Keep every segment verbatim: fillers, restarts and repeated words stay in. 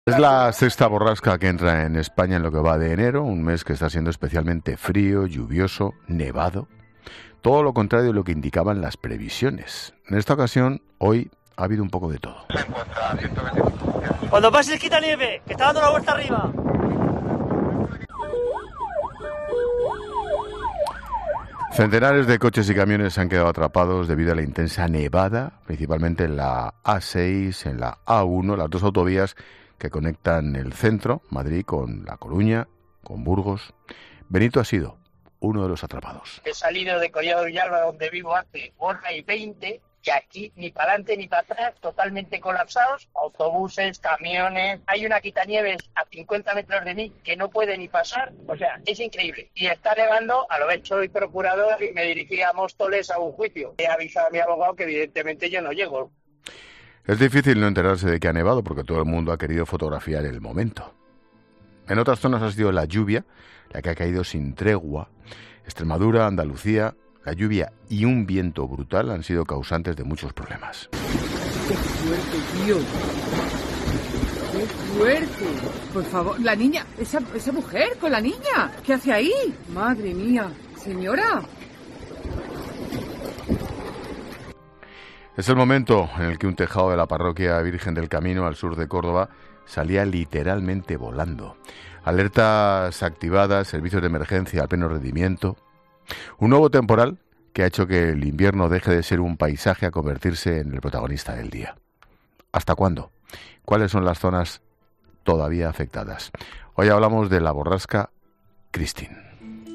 Es la sexta borrasca que entra en España en lo que va de enero, un mes que está siendo especialmente frío, lluvioso, nevado. Todo lo contrario de lo que indicaban las previsiones. En esta ocasión, hoy ha habido un poco de todo. Cuando pase el quitanieve, que está dando la vuelta arriba. Centenares de coches y camiones se han quedado atrapados debido a la intensa nevada, principalmente en la A seis, en la A uno, las dos autovías que conectan el centro, Madrid, con La Coruña, con Burgos. Benito ha sido uno de los atrapados. He salido de Collado Villalba, donde vivo, hace hora y veinte, y aquí ni para adelante ni para atrás, totalmente colapsados, autobuses, camiones. Hay una quitanieves a cincuenta metros de mí que no puede ni pasar, o sea, es increíble. Y está nevando, a lo vez soy procurador y me dirigí a Móstoles a un juicio. He avisado a mi abogado que evidentemente yo no llego. Es difícil no enterarse de que ha nevado porque todo el mundo ha querido fotografiar el momento. En otras zonas ha sido la lluvia la que ha caído sin tregua. Extremadura, Andalucía, la lluvia y un viento brutal han sido causantes de muchos problemas. ¡Qué fuerte, tío! ¡Qué fuerte! Por favor, la niña, esa, esa mujer con la niña, ¿qué hace ahí? Madre mía, señora. Es el momento en el que un tejado de la parroquia Virgen del Camino al sur de Córdoba salía literalmente volando. Alertas activadas, servicios de emergencia al pleno rendimiento. Un nuevo temporal que ha hecho que el invierno deje de ser un paisaje a convertirse en el protagonista del día. ¿Hasta cuándo? ¿Cuáles son las zonas todavía afectadas? Hoy hablamos de la borrasca Christine.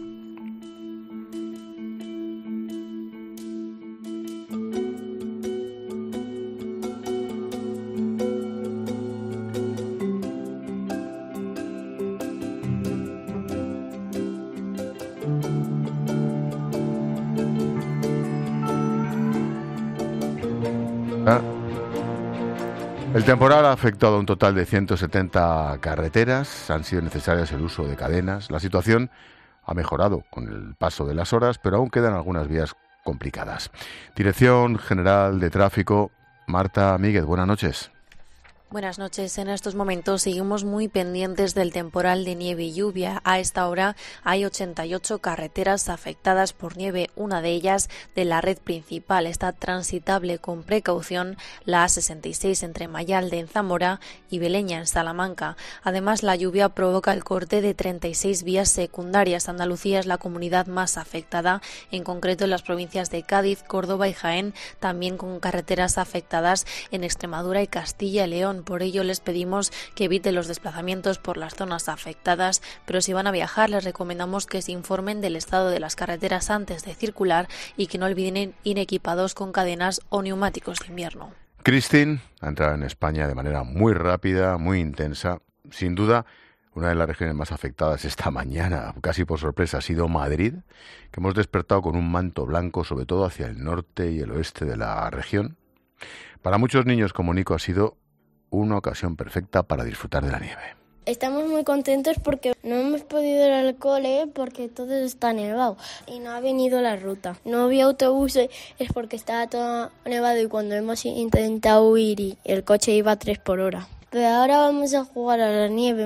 El temporal ha afectado a un total de ciento setenta carreteras, han sido necesarias el uso de cadenas. La situación ha mejorado con el paso de las horas, pero aún quedan algunas vías complicadas. Dirección General de Tráfico, Marta Míguez, buenas noches. Buenas noches. En estos momentos seguimos muy pendientes del temporal de nieve y lluvia. A esta hora hay ochenta y ocho carreteras afectadas por nieve. Una de ellas de la red principal está transitable con precaución, la A sesenta y seis entre Mayalde en Zamora y Beleña en Salamanca. Además, la lluvia provoca el corte de treinta y seis vías secundarias. Andalucía es la comunidad más afectada, en concreto en las provincias de Cádiz, Córdoba y Jaén, también con carreteras afectadas en Extremadura y Castilla y León. Por ello les pedimos que eviten los desplazamientos por las zonas afectadas, pero si van a viajar les recomendamos que se informen del estado de las carreteras antes de circular y que no olviden ir equipados con cadenas o neumáticos de invierno. Christine ha entrado en España de manera muy rápida, muy intensa. Sin duda, una de las regiones más afectadas esta mañana, casi por sorpresa, ha sido Madrid, que hemos despertado con un manto blanco, sobre todo hacia el norte y el oeste de la región. Para muchos niños como Nico ha sido una ocasión perfecta para disfrutar de la nieve. Estamos muy contentos porque no hemos podido ir al cole porque todo está nevado y no ha venido la ruta. No había autobuses, es porque estaba todo nevado y cuando hemos intentado huir y el coche iba a tres por hora. Pero ahora vamos a jugar a la nieve.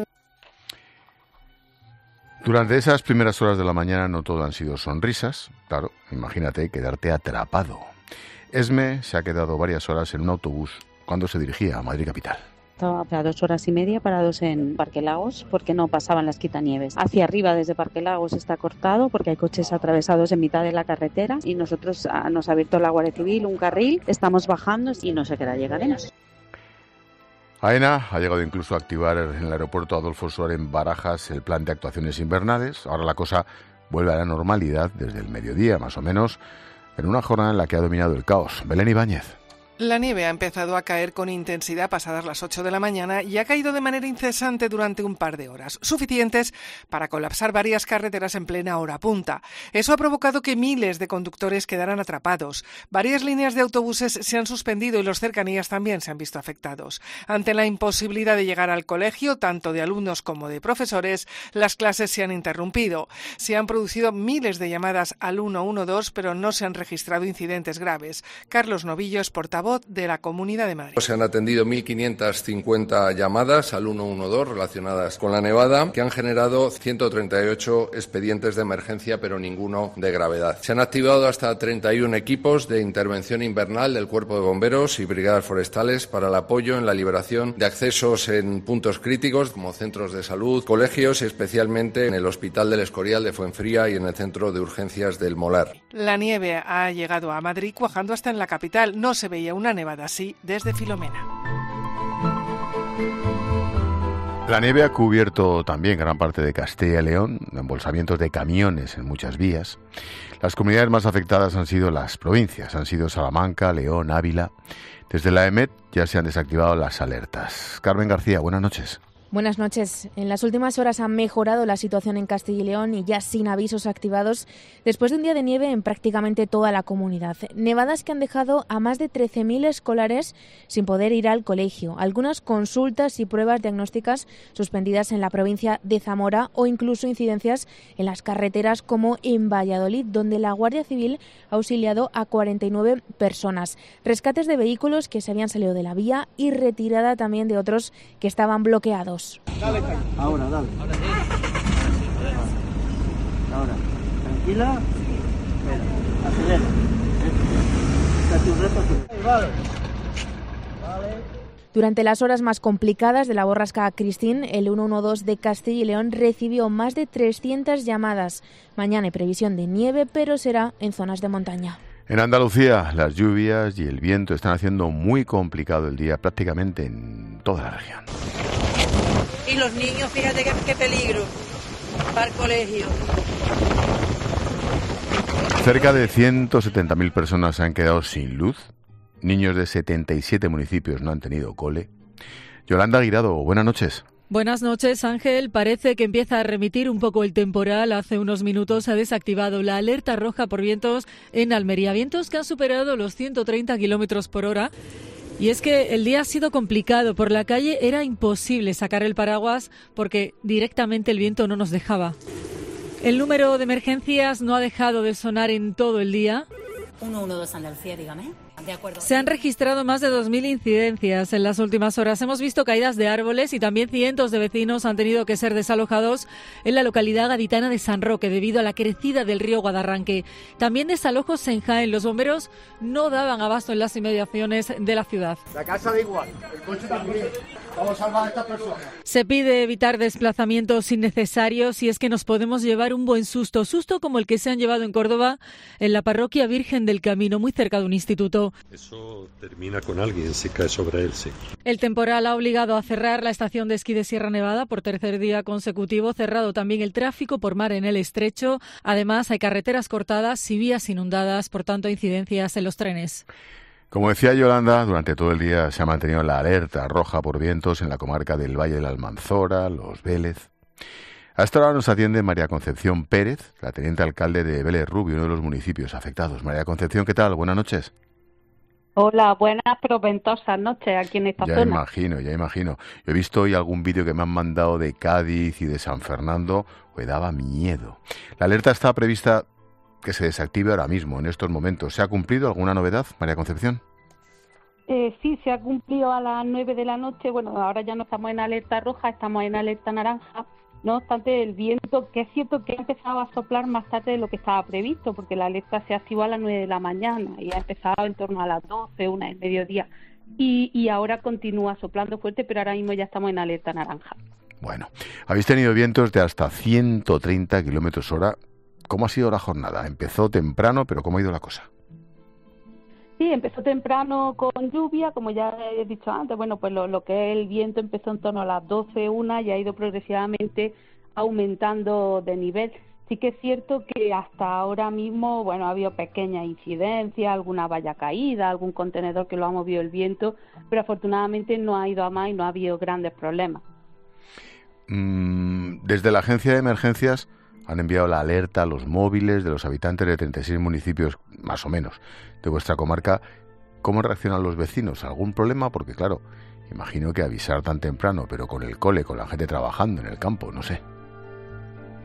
Durante esas primeras horas de la mañana no todo han sido sonrisas. Claro, imagínate quedarte atrapado. Esme se ha quedado varias horas en un autobús cuando se dirigía a Madrid capital. Estaba a dos horas y media parados en Parque Lagos porque no pasaban las quitanieves. Hacia arriba desde Parque Lagos está cortado porque hay coches atravesados en mitad de la carretera y nosotros ah, nos ha abierto la Guardia Civil un carril, estamos bajando y no sé qué hora llegaremos. AENA ha llegado incluso a activar en el aeropuerto Adolfo Suárez en Barajas el plan de actuaciones invernales. Ahora la cosa vuelve a la normalidad desde el mediodía más o menos, en una jornada en la que ha dominado el caos. Belén Ibáñez. La nieve ha empezado a caer con intensidad pasadas las ocho de la mañana y ha caído de manera incesante durante un par de horas, suficientes para colapsar varias carreteras en plena hora punta. Eso ha provocado que miles de conductores quedaran atrapados. Varias líneas de autobuses se han suspendido y los cercanías también se han visto afectados. Ante la imposibilidad de llegar al colegio, tanto de alumnos como de profesores, las clases se han interrumpido. Se han producido miles de llamadas al uno uno dos, pero no se han registrado incidentes graves. Carlos Novillos, portavoz portavoz de la Comunidad de Madrid. Se han atendido mil quinientas cincuenta llamadas al ciento doce relacionadas con la nevada, que han generado ciento treinta y ocho expedientes de emergencia, pero ninguno de gravedad. Se han activado hasta treinta y uno equipos de intervención invernal del Cuerpo de Bomberos y brigadas forestales para el apoyo en la liberación de accesos en puntos críticos como centros de salud, colegios y especialmente en el Hospital del Escorial de Fuenfría y en el Centro de Urgencias del Molar. La nieve ha llegado a Madrid cuajando hasta en la capital. No se veía una nevada así desde Filomena. La nieve ha cubierto también gran parte de Castilla y León, embolsamientos de camiones en muchas vías. Las comunidades más afectadas han sido las provincias, han sido Salamanca, León, Ávila. Desde la EMET ya se han desactivado las alertas. Carmen García, buenas noches. Buenas noches. En las últimas horas ha mejorado la situación en Castilla y León y ya sin avisos activados después de un día de nieve en prácticamente toda la comunidad. Nevadas que han dejado a más de trece mil escolares sin poder ir al colegio. Algunas consultas y pruebas diagnósticas suspendidas en la provincia de Zamora o incluso incidencias en las carreteras como en Valladolid, donde la Guardia Civil ha auxiliado a cuarenta y nueve personas. Rescates de vehículos que se habían salido de la vía y retirada también de otros que estaban bloqueados. Dale, ahora, dale. Ahora sí. Ahora, tranquila. Espera, acelera. Date un reto, acelera. Vale. Vale. Durante las horas más complicadas de la borrasca Cristín, el ciento doce de Castilla y León recibió más de trescientas llamadas. Mañana hay previsión de nieve, pero será en zonas de montaña. En Andalucía, las lluvias y el viento están haciendo muy complicado el día prácticamente en toda la región. Y los niños, fíjate qué, qué peligro para el colegio. Cerca de ciento setenta mil personas se han quedado sin luz. Niños de setenta y siete municipios no han tenido cole. Yolanda Guirado, buenas noches. Buenas noches, Ángel. Parece que empieza a remitir un poco el temporal. Hace unos minutos se ha desactivado la alerta roja por vientos en Almería. Vientos que han superado los ciento treinta kilómetros por hora. Y es que el día ha sido complicado. Por la calle era imposible sacar el paraguas porque directamente el viento no nos dejaba. El número de emergencias no ha dejado de sonar en todo el día. ciento doce Andalucía, dígame. De acuerdo. Se han registrado más de dos mil incidencias en las últimas horas. Hemos visto caídas de árboles y también cientos de vecinos han tenido que ser desalojados en la localidad gaditana de San Roque debido a la crecida del río Guadarranque. También desalojos en Jaén. Los bomberos no daban abasto en las inmediaciones de la ciudad. La casa da igual, el coche también. Vamos a salvar a estas personas. Se pide evitar desplazamientos innecesarios y es que nos podemos llevar un buen susto. Susto como el que se han llevado en Córdoba en la parroquia Virgen del Camino, muy cerca de un instituto. Eso termina con alguien, si cae sobre él, sí. El temporal ha obligado a cerrar la estación de esquí de Sierra Nevada por tercer día consecutivo. Cerrado también el tráfico por mar en el estrecho. Además, hay carreteras cortadas y vías inundadas, por tanto, incidencias en los trenes. Como decía Yolanda, durante todo el día se ha mantenido la alerta roja por vientos en la comarca del Valle de la Almanzora, Los Vélez. A esta hora nos atiende María Concepción Pérez, la teniente alcalde de Vélez Rubio, uno de los municipios afectados. María Concepción, ¿qué tal? Buenas noches. Hola, buenas pero ventosas noches aquí en esta ya zona. Ya imagino, ya imagino. Yo he visto hoy algún vídeo que me han mandado de Cádiz y de San Fernando, me daba miedo. La alerta está prevista que se desactive ahora mismo, en estos momentos. ¿Se ha cumplido alguna novedad, María Concepción? Eh, sí, se ha cumplido a las nueve de la noche. Bueno, ahora ya no estamos en alerta roja, estamos en alerta naranja. No obstante, el viento, que es cierto que ha empezado a soplar más tarde de lo que estaba previsto, porque la alerta se activó a las nueve de la mañana y ha empezado en torno a las doce, una del mediodía. Y, y ahora continúa soplando fuerte, pero ahora mismo ya estamos en alerta naranja. Bueno, habéis tenido vientos de hasta ciento treinta kilómetros hora. ¿Cómo ha sido la jornada? Empezó temprano, pero ¿cómo ha ido la cosa? Sí, empezó temprano con lluvia, como ya he dicho antes. Bueno, pues lo, lo que es el viento empezó en torno a las doce, una y ha ido progresivamente aumentando de nivel. Sí que es cierto que hasta ahora mismo, bueno, ha habido pequeñas incidencias, alguna valla caída, algún contenedor que lo ha movido el viento, pero afortunadamente no ha ido a más y no ha habido grandes problemas. Mm, desde la Agencia de Emergencias han enviado la alerta a los móviles de los habitantes de treinta y seis municipios, más o menos, de vuestra comarca. ¿Cómo reaccionan los vecinos? ¿Algún problema? Porque, claro, imagino que avisar tan temprano, pero con el cole, con la gente trabajando en el campo, no sé.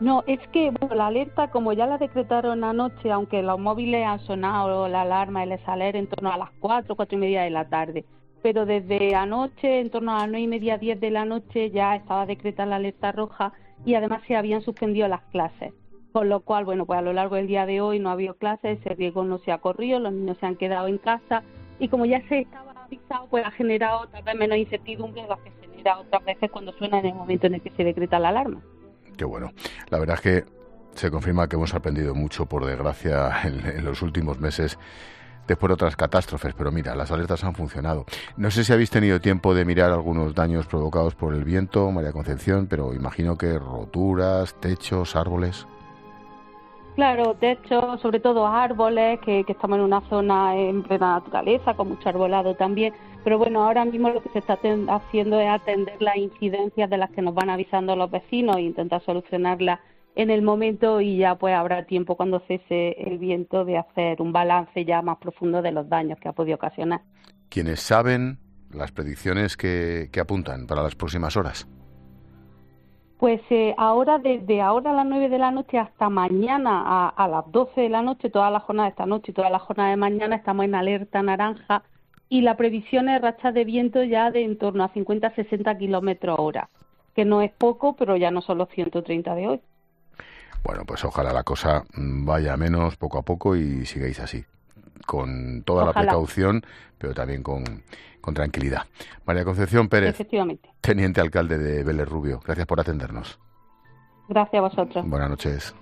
No, es que bueno, la alerta, como ya la decretaron anoche, aunque los móviles han sonado la alarma, el saler en torno a las cuatro, cuatro y media de la tarde, pero desde anoche, en torno a las nueve y media, diez de la noche, ya estaba decretada la alerta roja y además se habían suspendido las clases. Con lo cual, bueno, pues a lo largo del día de hoy no ha habido clases, ese riesgo no se ha corrido, los niños se han quedado en casa y como ya se estaba avisado, pues ha generado tal vez menos incertidumbre de la que se genera otras veces cuando suena en el momento en el que se decreta la alarma. Qué bueno. La verdad es que se confirma que hemos aprendido mucho, por desgracia, en, en los últimos meses, después de otras catástrofes, pero mira, las alertas han funcionado. No sé si habéis tenido tiempo de mirar algunos daños provocados por el viento, María Concepción, pero imagino que roturas, techos, árboles. Claro, techos, sobre todo árboles, que, que estamos en una zona en plena naturaleza, con mucho arbolado también. Pero bueno, ahora mismo lo que se está ten- haciendo es atender las incidencias de las que nos van avisando los vecinos e intentar solucionarlas en el momento, y ya pues habrá tiempo cuando cese el viento de hacer un balance ya más profundo de los daños que ha podido ocasionar. ¿Quiénes saben las predicciones que, que apuntan para las próximas horas? Pues eh, ahora, desde ahora a las nueve de la noche hasta mañana a, a las doce de la noche, toda la jornada de esta noche y toda la jornada de mañana, estamos en alerta naranja y la previsión es rachas de viento ya de en torno a cincuenta a sesenta kilómetros hora, que no es poco, pero ya no son los ciento treinta de hoy. Bueno, pues ojalá la cosa vaya menos poco a poco y sigáis así, con toda ojalá. la precaución, pero también con, con tranquilidad. María Concepción Pérez, efectivamente, teniente alcalde de Vélez Rubio, gracias por atendernos. Gracias a vosotros. Buenas noches.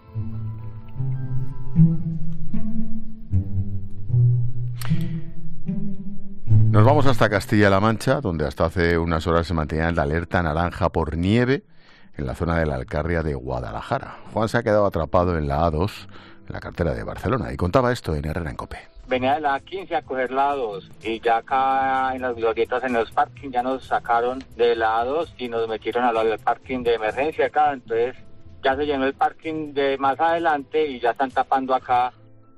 Nos vamos hasta Castilla-La Mancha, donde hasta hace unas horas se mantenía la alerta naranja por nieve en la zona de la Alcarria de Guadalajara. Juan se ha quedado atrapado en la A dos, en la carretera de Barcelona, y contaba esto en Herrera en Cope. Venía de la A quince a coger la A dos y ya acá en las glorietas, en los parking, ya nos sacaron de la A dos y nos metieron al parking de emergencia acá, entonces ya se llenó el parking de más adelante y ya están tapando acá.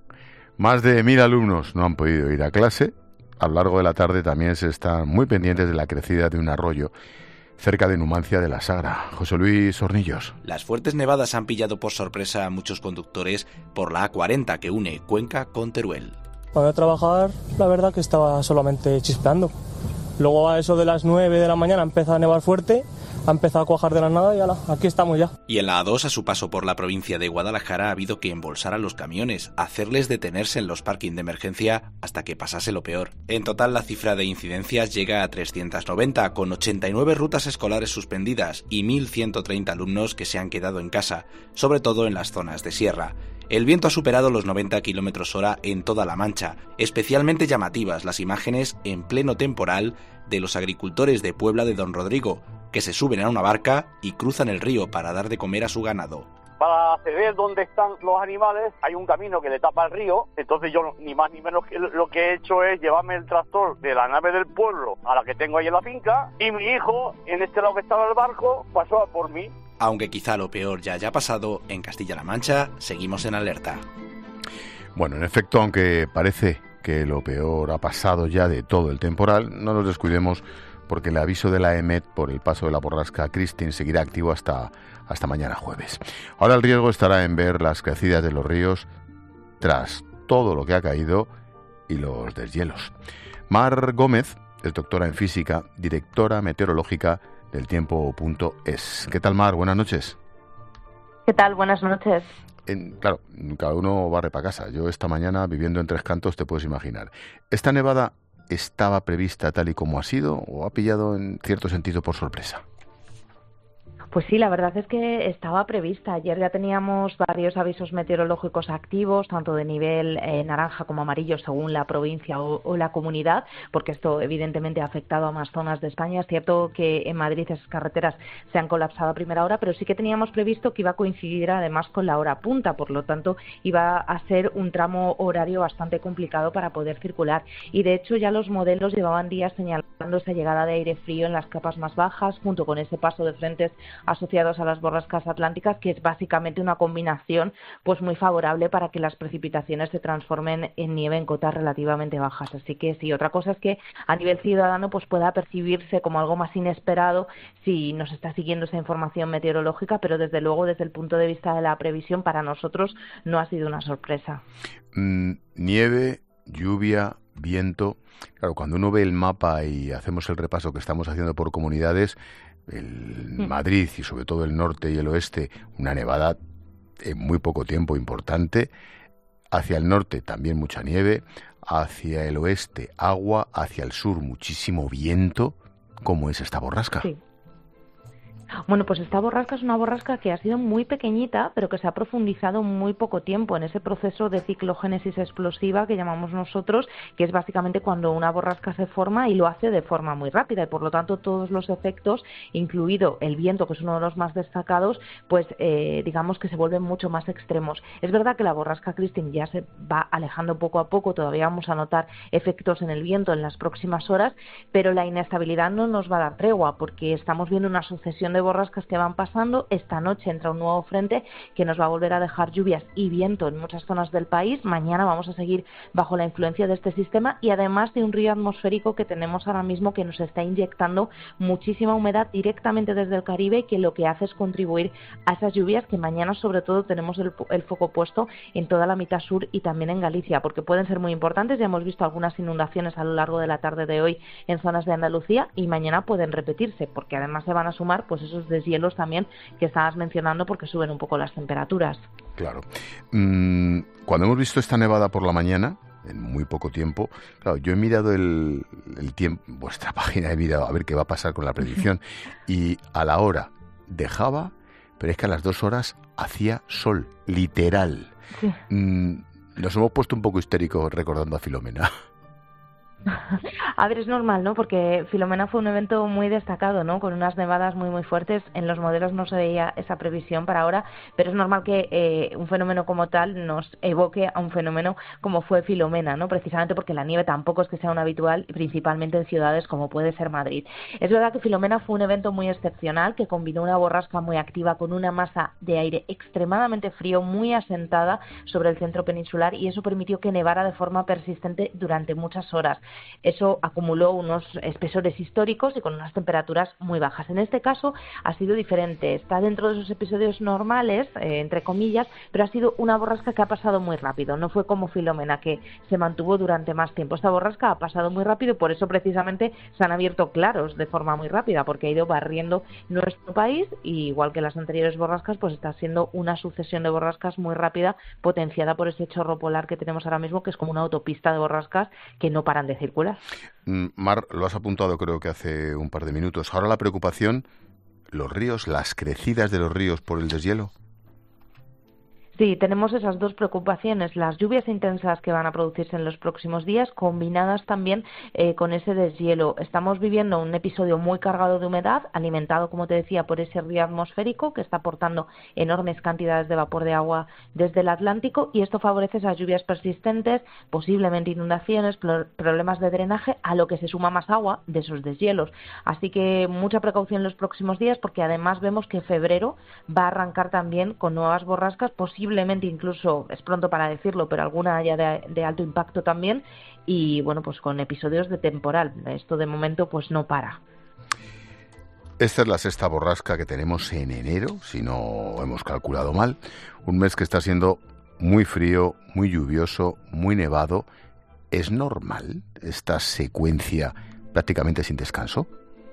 Más de mil alumnos no han podido ir a clase. A lo largo de la tarde también se están muy pendientes de la crecida de un arroyo cerca de Numancia de la Sagra. José Luis Hornillos. Las fuertes nevadas han pillado por sorpresa a muchos conductores por la A cuarenta que une Cuenca con Teruel. Cuando voy a trabajar, la verdad que estaba solamente chispeando. Luego a eso de las nueve de la mañana empieza a nevar fuerte, ha empezado a cuajar de la nada y ala, aquí estamos ya. Y en la A dos, a su paso por la provincia de Guadalajara, ha habido que embolsar a los camiones, hacerles detenerse en los parking de emergencia hasta que pasase lo peor. En total, la cifra de incidencias llega a trescientos noventa, con ochenta y nueve rutas escolares suspendidas y mil ciento treinta alumnos que se han quedado en casa, sobre todo en las zonas de sierra. El viento ha superado los noventa kilómetros hora en toda la Mancha, especialmente llamativas las imágenes en pleno temporal de los agricultores de Puebla de Don Rodrigo, que se suben a una barca y cruzan el río para dar de comer a su ganado. Para acceder donde están los animales hay un camino que le tapa el río, entonces yo ni más ni menos que lo que he hecho es llevarme el tractor de la nave del pueblo a la que tengo ahí en la finca y mi hijo, en este lado que estaba el barco, pasó a por mí. Aunque quizá lo peor ya haya pasado, en Castilla-La Mancha seguimos en alerta. Bueno, en efecto, aunque parece que lo peor ha pasado ya de todo el temporal, no nos descuidemos porque el aviso de la EMET por el paso de la borrasca Christine seguirá activo hasta, hasta mañana jueves. Ahora el riesgo estará en ver las crecidas de los ríos tras todo lo que ha caído y los deshielos. Mar Gómez es doctora en física, directora meteorológica del tiempo punto es. ¿Qué tal, Mar? Buenas noches. ¿Qué tal? Buenas noches. En, claro, cada uno barre para casa. Yo esta mañana, viviendo en Tres Cantos, te puedes imaginar. ¿Esta nevada estaba prevista tal y como ha sido o ha pillado en cierto sentido por sorpresa? Pues sí, la verdad es que estaba prevista. Ayer ya teníamos varios avisos meteorológicos activos, tanto de nivel eh, naranja como amarillo, según la provincia o, o la comunidad, porque esto evidentemente ha afectado a más zonas de España. Es cierto que en Madrid esas carreteras se han colapsado a primera hora, pero sí que teníamos previsto que iba a coincidir además con la hora punta, por lo tanto iba a ser un tramo horario bastante complicado para poder circular. Y de hecho ya los modelos llevaban días señalando esa llegada de aire frío en las capas más bajas, junto con ese paso de frentes asociados a las borrascas atlánticas, que es básicamente una combinación pues muy favorable para que las precipitaciones se transformen en nieve en cotas relativamente bajas. Así que sí, otra cosa es que a nivel ciudadano pues pueda percibirse como algo más inesperado si nos está siguiendo esa información meteorológica, pero desde luego desde el punto de vista de la previsión para nosotros no ha sido una sorpresa. Mm, nieve, lluvia, viento. Claro, cuando uno ve el mapa y hacemos el repaso que estamos haciendo por comunidades, el Mm. Madrid y sobre todo el norte y el oeste, una nevada en muy poco tiempo importante. Hacia el norte también mucha nieve, hacia el oeste agua, hacia el sur muchísimo viento. ¿Cómo es esta borrasca? Sí. Bueno, pues esta borrasca es una borrasca que ha sido muy pequeñita, pero que se ha profundizado muy poco tiempo en ese proceso de ciclogénesis explosiva que llamamos nosotros, que es básicamente cuando una borrasca se forma y lo hace de forma muy rápida, y por lo tanto todos los efectos, incluido el viento, que es uno de los más destacados, pues eh, digamos que se vuelven mucho más extremos. Es verdad que la borrasca Kristin ya se va alejando poco a poco, todavía vamos a notar efectos en el viento en las próximas horas, pero la inestabilidad no nos va a dar tregua, porque estamos viendo una sucesión de borrascas que van pasando. Esta noche entra un nuevo frente que nos va a volver a dejar lluvias y viento en muchas zonas del país. Mañana vamos a seguir bajo la influencia de este sistema y además de un río atmosférico que tenemos ahora mismo que nos está inyectando muchísima humedad directamente desde el Caribe, que lo que hace es contribuir a esas lluvias que mañana sobre todo tenemos el, el foco puesto en toda la mitad sur y también en Galicia, porque pueden ser muy importantes. Ya hemos visto algunas inundaciones a lo largo de la tarde de hoy en zonas de Andalucía y mañana pueden repetirse, porque además se van a sumar pues esos deshielos también que estabas mencionando, porque suben un poco las temperaturas. Claro. Mm, cuando hemos visto esta nevada por la mañana, en muy poco tiempo, claro, yo he mirado el, el tiempo, vuestra página, he mirado a ver qué va a pasar con la predicción, y a la hora dejaba, pero es que a las dos horas hacía sol, literal. Sí. Mm, nos hemos puesto un poco histéricos recordando a Filomena. A ver, es normal, ¿no? Porque Filomena fue un evento muy destacado, ¿no? Con unas nevadas muy, muy fuertes. En los modelos no se veía esa previsión para ahora, pero es normal que eh, un fenómeno como tal nos evoque a un fenómeno como fue Filomena, ¿no? Precisamente porque la nieve tampoco es que sea un habitual, principalmente en ciudades como puede ser Madrid. Es verdad que Filomena fue un evento muy excepcional, que combinó una borrasca muy activa con una masa de aire extremadamente frío, muy asentada sobre el centro peninsular, y eso permitió que nevara de forma persistente durante muchas horas. Eso acumuló unos espesores históricos y con unas temperaturas muy bajas. En este caso ha sido diferente. Está dentro de esos episodios normales, eh, entre comillas, pero ha sido una borrasca que ha pasado muy rápido. No fue como Filomena, que se mantuvo durante más tiempo. Esta borrasca ha pasado muy rápido y por eso precisamente se han abierto claros de forma muy rápida, porque ha ido barriendo nuestro país, y igual que las anteriores borrascas, pues está siendo una sucesión de borrascas muy rápida, potenciada por ese chorro polar que tenemos ahora mismo, que es como una autopista de borrascas que no paran de circular. Mar, lo has apuntado creo que hace un par de minutos. Ahora la preocupación, los ríos, las crecidas de los ríos por el deshielo. Sí, tenemos esas dos preocupaciones, las lluvias intensas que van a producirse en los próximos días, combinadas también eh, con ese deshielo. Estamos viviendo un episodio muy cargado de humedad, alimentado, como te decía, por ese río atmosférico que está aportando enormes cantidades de vapor de agua desde el Atlántico, y esto favorece esas lluvias persistentes, posiblemente inundaciones, problemas de drenaje, a lo que se suma más agua de esos deshielos. Así que mucha precaución en los próximos días, porque además vemos que febrero va a arrancar también con nuevas borrascas, posiblemente incluso, es pronto para decirlo, pero alguna ya de, de alto impacto también, y bueno, pues con episodios de temporal. Esto de momento pues no para. Esta es la sexta borrasca que tenemos en enero, si no hemos calculado mal. Un mes que está siendo muy frío, muy lluvioso, muy nevado. ¿Es normal esta secuencia prácticamente sin descanso?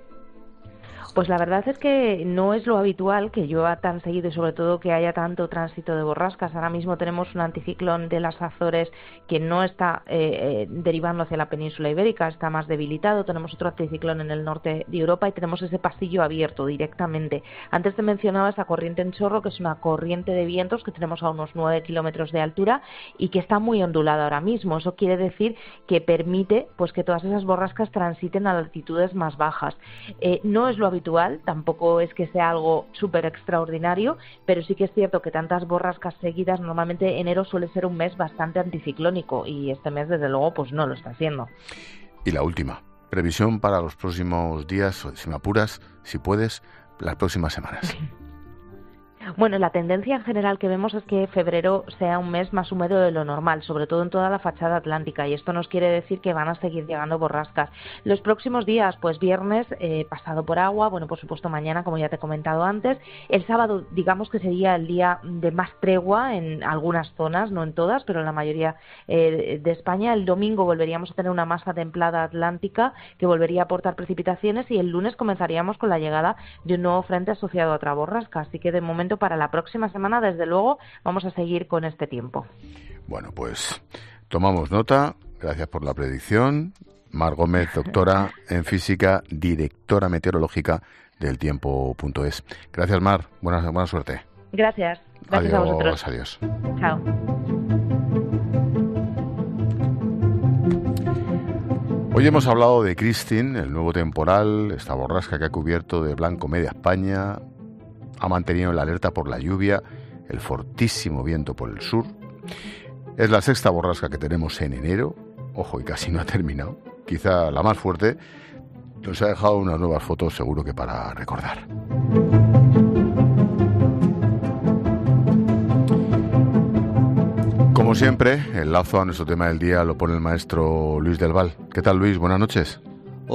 Pues la verdad es que no es lo habitual que llueva tan seguido y sobre todo que haya tanto tránsito de borrascas. Ahora mismo tenemos un anticiclón de las Azores que no está eh, eh, derivando hacia la península ibérica, está más debilitado. Tenemos otro anticiclón en el norte de Europa y tenemos ese pasillo abierto directamente. Antes te mencionaba esa corriente en chorro, que es una corriente de vientos que tenemos a unos nueve kilómetros de altura y que está muy ondulada ahora mismo. Eso quiere decir que permite pues que todas esas borrascas transiten a altitudes más bajas. Eh, no es lo habitual, tampoco es que sea algo súper extraordinario, pero sí que es cierto que tantas borrascas seguidas, normalmente enero suele ser un mes bastante anticiclónico y este mes desde luego pues no lo está haciendo. Y la última, previsión para los próximos días, si me apuras, si puedes, las próximas semanas? Bueno, la tendencia en general que vemos es que febrero sea un mes más húmedo de lo normal, sobre todo en toda la fachada atlántica, y esto nos quiere decir que van a seguir llegando borrascas. Los próximos días, pues viernes, eh, pasado por agua, bueno, por supuesto mañana, como ya te he comentado antes. El sábado, digamos que sería el día de más tregua en algunas zonas, no en todas, pero en la mayoría eh, de España. El domingo volveríamos a tener una masa templada atlántica que volvería a aportar precipitaciones, y el lunes comenzaríamos con la llegada de un nuevo frente asociado a otra borrasca, así que de momento para la próxima semana, desde luego, vamos a seguir con este tiempo. Bueno, pues tomamos nota. Gracias por la predicción. Mar Gómez, doctora en física, directora meteorológica del tiempo punto es. Gracias, Mar. Buena, buena suerte. Gracias. Gracias adiós, a vosotros. Adiós. Chao. Hoy hemos hablado de Christine, el nuevo temporal, esta borrasca que ha cubierto de blanco media España. Ha mantenido la alerta por la lluvia, el fortísimo viento por el sur. Es la sexta borrasca que tenemos en enero. Ojo, y casi no ha terminado. Quizá la más fuerte. Nos ha dejado unas nuevas fotos, seguro que para recordar. Como siempre, el lazo a nuestro tema del día lo pone el maestro Luis del Val. ¿Qué tal, Luis? Buenas noches.